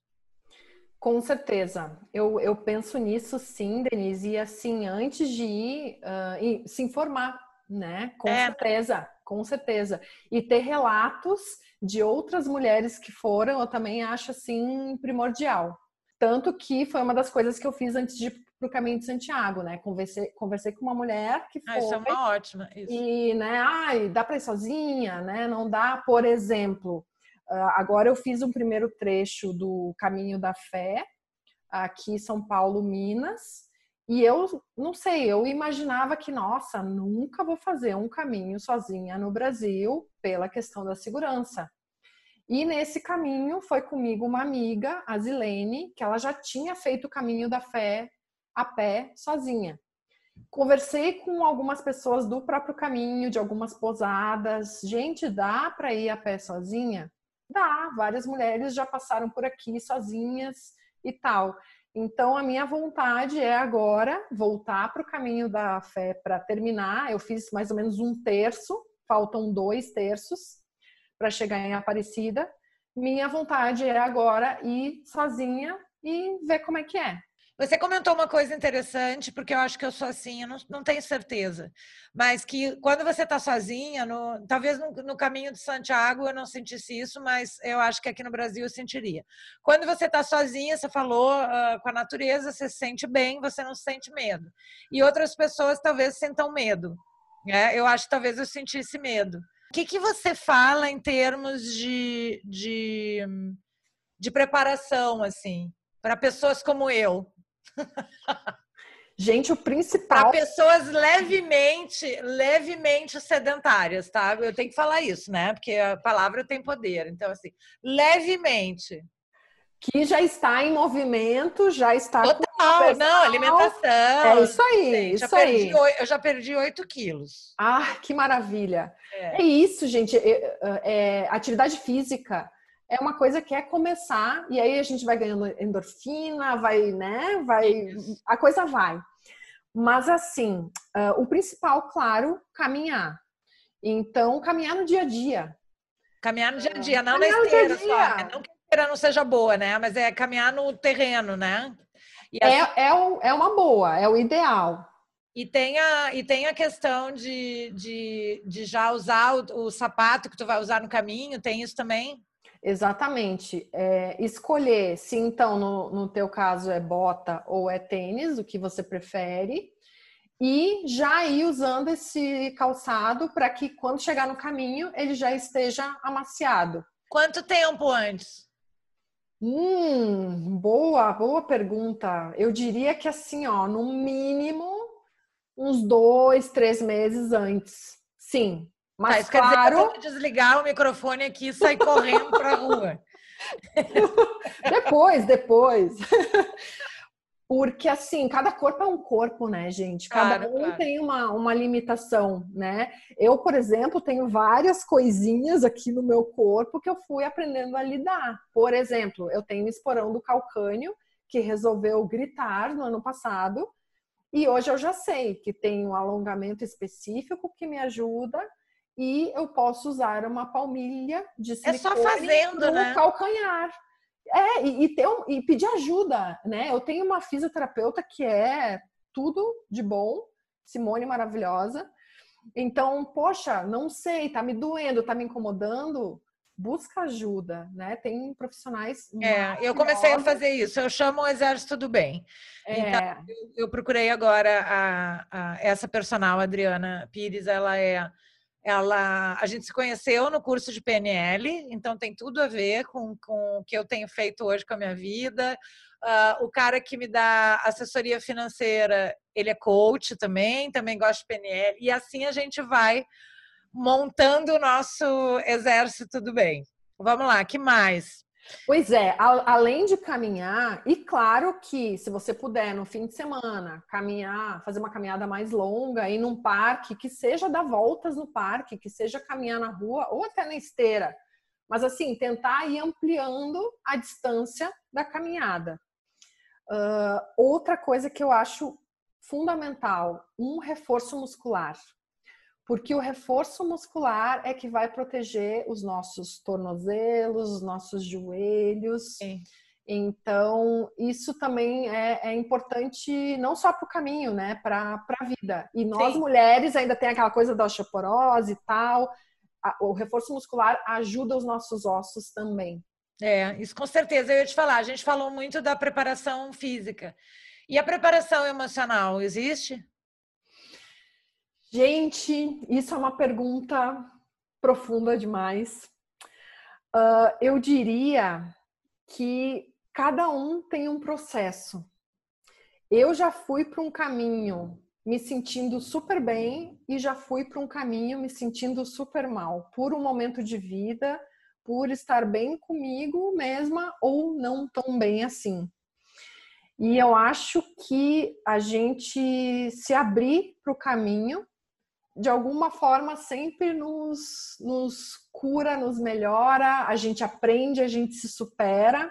Com certeza. Eu, eu penso nisso sim, Denise. E assim, antes de ir, uh, se informar, né? Com É. certeza, com certeza. E ter relatos de outras mulheres que foram, eu também acho assim primordial. Tanto que foi uma das coisas que eu fiz antes de ir para o Caminho de Santiago, né? Conversei, conversei com uma mulher que foi... Ah, isso é uma ótima. Isso. E, né? Ai, dá para ir sozinha, né? Não dá, por exemplo... Uh, agora eu fiz um primeiro trecho do Caminho da Fé, aqui em São Paulo, Minas, e eu não sei, eu imaginava que, nossa, nunca vou fazer um caminho sozinha no Brasil pela questão da segurança. E nesse caminho foi comigo uma amiga, a Zilene, que ela já tinha feito o Caminho da Fé a pé, sozinha. Conversei com algumas pessoas do próprio caminho, de algumas posadas. Gente, dá para ir a pé sozinha? Dá, várias mulheres já passaram por aqui sozinhas e tal. Então, a minha vontade é agora voltar para o Caminho da Fé para terminar. Eu fiz mais ou menos um terço, faltam dois terços para chegar em Aparecida. Minha vontade é agora ir sozinha e ver como é que é. Você comentou uma coisa interessante, porque eu acho que eu sou assim, eu não, não tenho certeza, mas que quando você está sozinha, no, talvez no, no Caminho de Santiago eu não sentisse isso, mas eu acho que aqui no Brasil eu sentiria. Quando você está sozinha, você falou uh, com a natureza, você se sente bem, você não sente medo. E outras pessoas talvez sentam medo. Né? Eu acho que talvez eu sentisse medo. O que, que você fala em termos de, de, de preparação, assim, para pessoas como eu? Gente, o principal... Para pessoas levemente, levemente sedentárias, tá? Eu tenho que falar isso, né? Porque a palavra tem poder. Então, assim, levemente. Que já está em movimento, já está... Total, com não, alimentação. É isso aí, gente, isso já perdi, aí. Eu já perdi oito quilos. Ah, que maravilha. É, é isso, gente. É, é, atividade física é uma coisa que é começar, e aí a gente vai ganhando endorfina, vai, né? Vai, a coisa vai. Mas assim, uh, o principal, claro, caminhar. Então, caminhar no dia a dia. Caminhar no dia a dia, não caminhar na esteira no dia a dia. só. Não que a esteira não seja boa, né? Mas é caminhar no terreno, né? E assim, é, é, o, é uma boa, é o ideal. E tem a, e tem a questão de, de, de já usar o, o sapato que tu vai usar no caminho, tem isso também? Exatamente. É, escolher se então, no, no teu caso, é bota ou é tênis, o que você prefere, e já ir usando esse calçado para que quando chegar no caminho ele já esteja amaciado. Quanto tempo antes? Hum, boa, boa pergunta. Eu diria que assim, ó, no mínimo uns dois, três meses antes. Sim. Mas tá, isso claro... quer dizer que eu tenho que desligar o microfone aqui e sair correndo para a rua. Depois, depois. Porque, assim, cada corpo é um corpo, né, gente? Cada Claro, um claro. tem uma, uma limitação, né? Eu, por exemplo, tenho várias coisinhas aqui no meu corpo que eu fui aprendendo a lidar. Por exemplo, eu tenho esporão do calcânio, que resolveu gritar no ano passado, e hoje eu já sei que tem um alongamento específico que me ajuda e eu posso usar uma palmilha de É só silicone fazendo, no né? calcanhar. É, e, e, ter um, e pedir ajuda, né? Eu tenho uma fisioterapeuta que é tudo de bom, Simone maravilhosa. Então, poxa, não sei, tá me doendo, tá me incomodando, busca ajuda, né? Tem profissionais É, eu comecei a maravilhosos. fazer isso. Eu chamo o Exército do Bem. Então, É, eu, eu procurei agora a, a, essa personal, Adriana Pires. Ela é, ela, a gente se conheceu no curso de P N L, então tem tudo a ver com, com o que eu tenho feito hoje com a minha vida. Uh, o cara que me dá assessoria financeira, ele é coach também, também gosta de P N L. E assim a gente vai montando o nosso exército do bem. Vamos lá, que mais? pois é, a, além de caminhar, e claro que se você puder no fim de semana caminhar, fazer uma caminhada mais longa, ir num parque, que seja dar voltas no parque, que seja caminhar na rua ou até na esteira, mas assim, tentar ir ampliando a distância da caminhada. Uh, outra coisa que eu acho fundamental, um reforço muscular. Porque o reforço muscular é que vai proteger os nossos tornozelos, os nossos joelhos. Sim. Então, isso também é, é importante não só para o caminho, né? Para a vida. E nós, Sim. mulheres, ainda tem aquela coisa da osteoporose e tal. O reforço muscular ajuda os nossos ossos também. É, isso com certeza. Eu ia te falar, a gente falou muito da preparação física. E a preparação emocional, existe? Gente, isso é uma pergunta profunda demais. Uh, eu diria que cada um tem um processo. Eu já fui para um caminho me sentindo super bem e já fui para um caminho me sentindo super mal, por um momento de vida, por estar bem comigo mesma ou não tão bem assim. E eu acho que a gente se abrir para o caminho, de alguma forma, sempre nos, nos cura, nos melhora, a gente aprende, a gente se supera.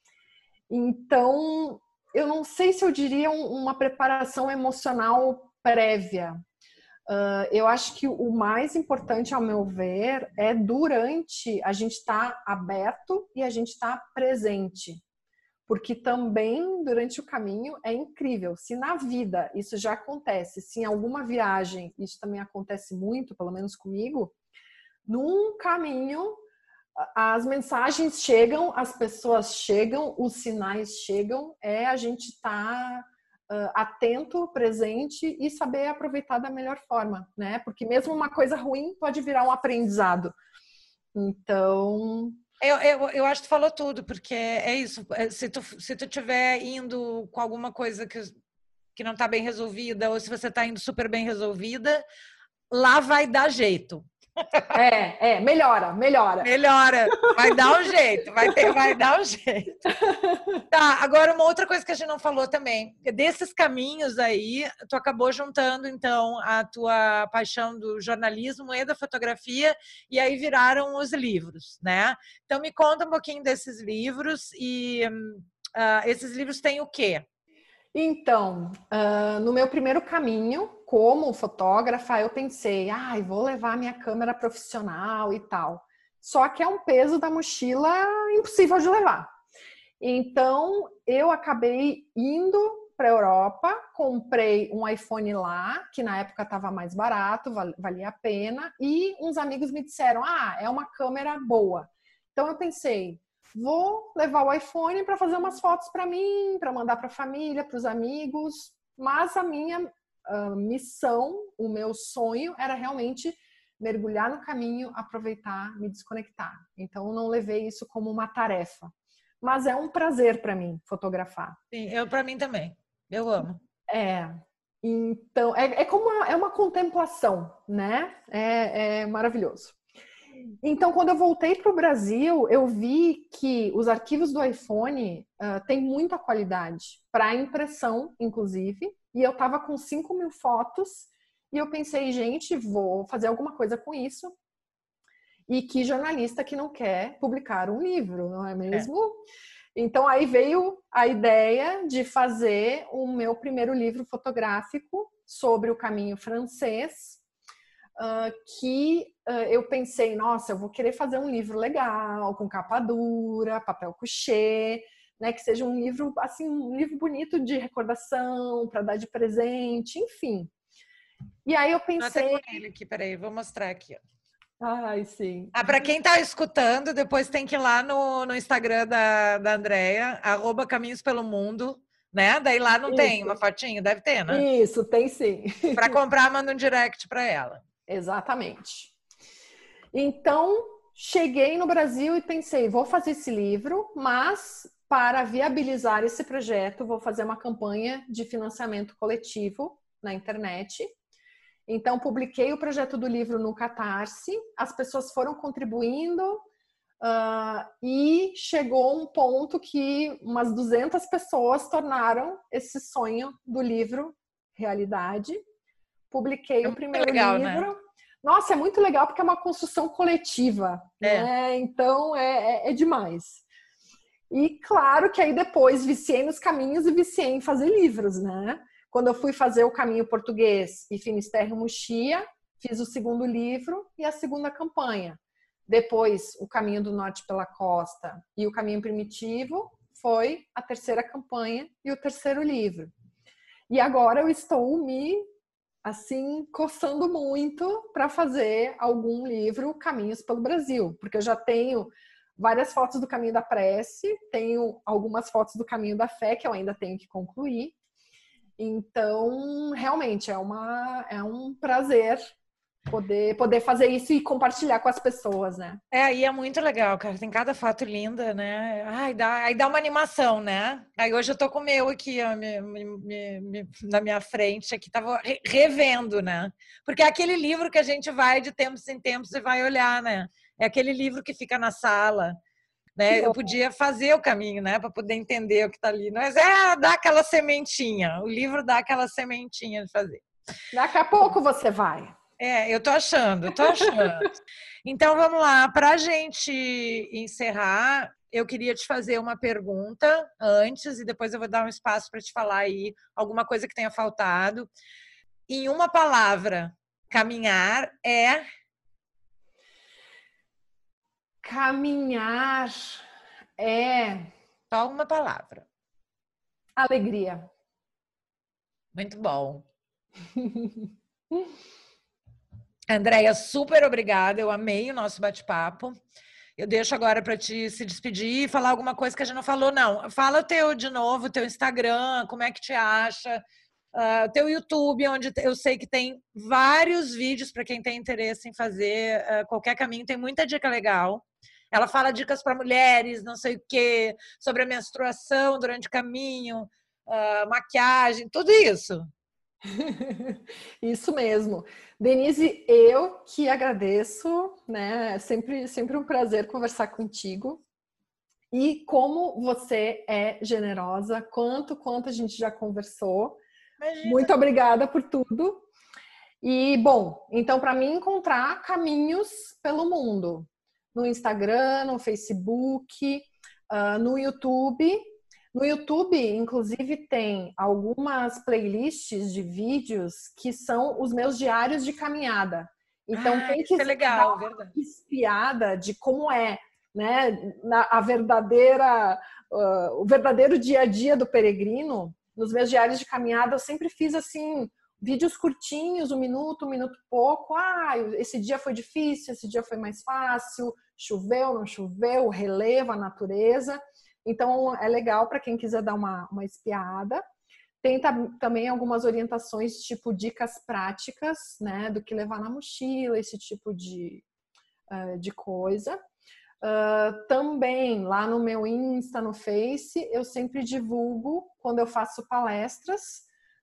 Então, eu não sei se eu diria uma preparação emocional prévia. Uh, eu acho que o mais importante, ao meu ver, é durante a gente estar tá aberto e a gente estar tá presente. Porque também, durante o caminho, é incrível. Se na vida isso já acontece, se em alguma viagem isso também acontece muito, pelo menos comigo, num caminho as mensagens chegam, as pessoas chegam, os sinais chegam, é a gente estar tá, uh, atento, presente e saber aproveitar da melhor forma, né? Porque mesmo uma coisa ruim pode virar um aprendizado. Então... Eu, eu, eu acho que tu falou tudo, porque é isso. Se tu, se tu tiver indo com alguma coisa que, que não está bem resolvida, ou se você está indo super bem resolvida, lá vai dar jeito. É, é, melhora, melhora. Melhora, vai dar um jeito, vai, ter, vai dar um jeito. Tá, agora uma outra coisa que a gente não falou também, desses caminhos aí, tu acabou juntando então a tua paixão do jornalismo e da fotografia e aí viraram os livros, né? Então me conta um pouquinho desses livros e uh, esses livros têm o quê? Então, uh, no meu primeiro caminho, como fotógrafa, eu pensei, ai, ah, vou levar minha câmera profissional e tal. Só que é um peso da mochila impossível de levar. Então, eu acabei indo para a Europa, comprei um iPhone lá, que na época estava mais barato, valia a pena, e uns amigos me disseram, ah, é uma câmera boa. Então, eu pensei, vou levar o iPhone para fazer umas fotos para mim, para mandar para a família, para os amigos, mas a minha uh, missão, o meu sonho era realmente mergulhar no caminho, aproveitar, me desconectar. Então, eu não levei isso como uma tarefa. Mas é um prazer para mim fotografar. Sim, eu para mim também. Eu amo. É. Então, é, é como uma, é uma contemplação, né? É, é maravilhoso. Então, quando eu voltei para o Brasil, eu vi que os arquivos do iPhone uh, têm muita qualidade, para impressão, inclusive, e eu estava com cinco mil fotos, e eu pensei, gente, vou fazer alguma coisa com isso. E que jornalista que não quer publicar um livro, não é mesmo? É. Então, aí veio a ideia de fazer o meu primeiro livro fotográfico sobre o caminho francês, uh, que uh, eu pensei, nossa, eu vou querer fazer um livro legal, com capa dura, papel couché, né, que seja um livro, assim, um livro bonito de recordação, para dar de presente, enfim. E aí eu pensei... Tô até com ele aqui, peraí, vou mostrar aqui, ó. Ai, sim. Ah, para quem está escutando, depois tem que ir lá no, no Instagram da, da Andrea, arroba Caminhos pelo Mundo, né? Daí lá não Isso. tem uma fotinho, deve ter, né? Isso, tem sim. Para comprar, manda um direct para ela. Exatamente. Então, cheguei no Brasil e pensei, vou fazer esse livro, mas para viabilizar esse projeto, vou fazer uma campanha de financiamento coletivo na internet. Então, publiquei o projeto do livro no Catarse, as pessoas foram contribuindo uh, e chegou um ponto que umas duzentas pessoas tornaram esse sonho do livro realidade. Publiquei é o primeiro legal, livro. Né? Nossa, é muito legal porque é uma construção coletiva, é. né? Então, é, é, é demais. E claro que aí depois viciei nos caminhos e viciei em fazer livros, né? Quando eu fui fazer o Caminho Português e Finisterre Muxia, fiz o segundo livro e a segunda campanha. Depois, o Caminho do Norte pela Costa e o Caminho Primitivo foi a terceira campanha e o terceiro livro. E agora eu estou me, assim, coçando muito para fazer algum livro Caminhos pelo Brasil, porque eu já tenho várias fotos do Caminho da Prece, tenho algumas fotos do Caminho da Fé que eu ainda tenho que concluir. Então, realmente, é, uma, é um prazer poder, poder fazer isso e compartilhar com as pessoas, né? É, e é muito legal, cara. Tem cada foto linda, né? Ai, dá, aí dá uma animação, né? Aí hoje eu tô com o meu aqui, ó, me, me, me, na minha frente, aqui, tava re revendo, né? Porque é aquele livro que a gente vai de tempos em tempos e vai olhar, né? É aquele livro que fica na sala. Né? Eu podia fazer o caminho, né, para poder entender o que está ali. Mas é dar aquela sementinha. O livro dá aquela sementinha de fazer. Daqui a pouco você vai. É, eu tô achando, eu tô achando. Então vamos lá, para a gente encerrar, eu queria te fazer uma pergunta antes e depois eu vou dar um espaço para te falar aí alguma coisa que tenha faltado. Em uma palavra, caminhar é Caminhar é... Só uma palavra. Alegria. Muito bom. Andréia, super obrigada. Eu amei o nosso bate-papo. Eu deixo agora para te se despedir e falar alguma coisa que a gente não falou, não. Fala o teu, de novo, o teu Instagram, como é que te acha, o uh, teu YouTube, onde eu sei que tem vários vídeos para quem tem interesse em fazer uh, qualquer caminho. Tem muita dica legal. Ela fala dicas para mulheres, não sei o quê, sobre a menstruação durante o caminho, uh, maquiagem, tudo isso. Isso mesmo. Denise, eu que agradeço, né? É sempre, sempre um prazer conversar contigo. E como você é generosa, quanto, quanto a gente já conversou. Imagina. Muito obrigada por tudo. E, bom, então, para mim encontrar caminhos pelo mundo. No Instagram, no Facebook, uh, no YouTube. No YouTube, inclusive, tem algumas playlists de vídeos que são os meus diários de caminhada. Então, ah, quem quiser é legal, dar uma verdade. espiada de como é, né, na, a verdadeira, uh, o verdadeiro dia a dia do peregrino, nos meus diários de caminhada eu sempre fiz assim, vídeos curtinhos, um minuto, um minuto e pouco. Ah, esse dia foi difícil, esse dia foi mais fácil, choveu, não choveu, relevo, a natureza. Então, é legal para quem quiser dar uma, uma espiada. Tem também algumas orientações, tipo dicas práticas, né, do que levar na mochila, esse tipo de, uh, de coisa. Uh, também, lá no meu Insta, no Face, eu sempre divulgo quando eu faço palestras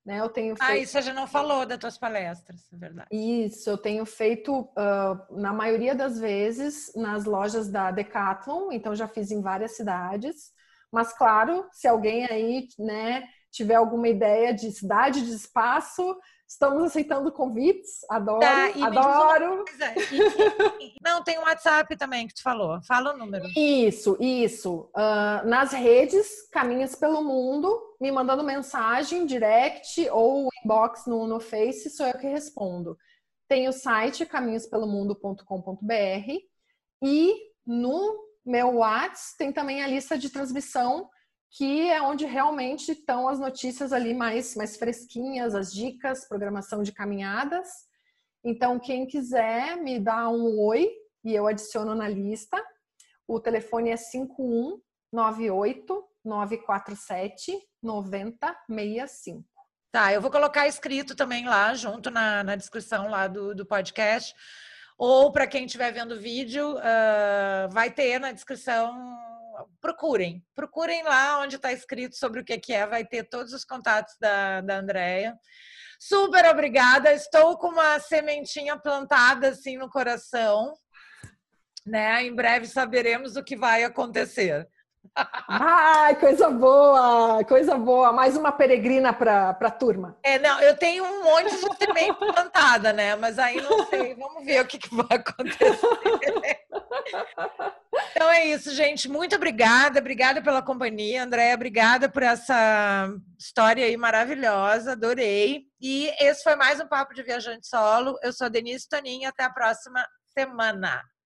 né? Eu tenho feito... Ah, isso a gente não falou das tuas palestras, é verdade. Isso, eu tenho feito, uh, na maioria das vezes, nas lojas da Decathlon, então já fiz em várias cidades. Mas, claro, se alguém aí, né, tiver alguma ideia de cidade, de espaço, estamos aceitando convites. Adoro, tá, adoro. E, e, não, tem um WhatsApp também que tu falou. Fala o número. Isso, isso. Uh, nas redes, Caminhos pelo Mundo, me mandando mensagem, direct ou inbox no, no Face, sou eu que respondo. Tem o site caminhos pelo mundo ponto com ponto b r e no meu WhatsApp tem também a lista de transmissão, que é onde realmente estão as notícias ali mais, mais fresquinhas, as dicas, programação de caminhadas. Então, quem quiser me dá um oi e eu adiciono na lista. O telefone é cinco um nove oito nove quatro sete nove zero seis cinco. Tá, eu vou colocar escrito também lá, junto na, na descrição lá do, do podcast. Ou para quem estiver vendo o vídeo, uh, vai ter na descrição. Procurem, procurem lá onde está escrito sobre o que, que é, vai ter todos os contatos da, da Andréia. Super obrigada, estou com uma sementinha plantada assim no coração, né? Em breve saberemos o que vai acontecer. Ai, coisa boa, coisa boa. Mais uma peregrina para a turma. É, não, eu tenho um monte de semente plantada, né? Mas aí não sei, vamos ver o que, que vai acontecer. Então é isso, gente. Muito obrigada, obrigada pela companhia, Andréia, obrigada por essa história aí maravilhosa, adorei. E esse foi mais um Papo de Viajante Solo. Eu sou a Denise Toninho, até a próxima semana.